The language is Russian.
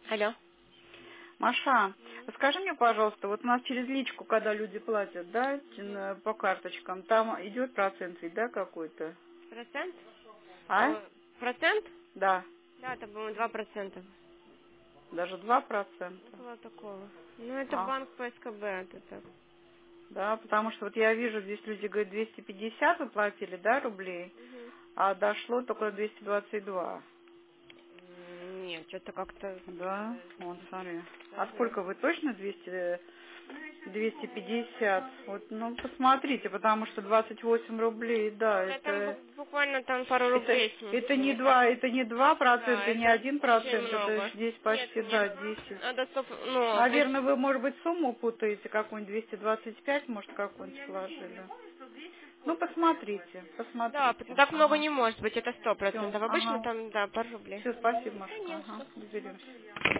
Алло. Маша, скажи мне, пожалуйста, вот у нас через личку, когда люди платят, да, по карточкам, там идет процент, ведь, да, какой-то? Процент? А? Процент? Да, Да, это, по-моему, 2%. даже 2%. Около такого. Ну, это А, банк по СКБ, это так. да, потому что вот я вижу, здесь люди говорят, 250 уплатили, да, рублей, а дошло только 222. Нет, что-то как-то... Да, вон, смотри. А Ага. сколько вы точно 250? Вот, ну, посмотрите, потому что 28 рублей, да, Да, там это... буквально там пару Это, рублей это не снизилось. два, это не два Да, процента, не это один очень процент, это много. здесь Нет, почти, нет. да, 10. Надо ну, то есть... Наверное, вы, может быть, сумму путаете, какую-нибудь 225, может, какую-нибудь сложили. Ну, посмотрите, Да, посмотрите. так много Ага. не может быть, это Все, 100%. Обычно ага. там, да, пару рублей. Все, спасибо, Да Машка. не за Ага, что. разберемся.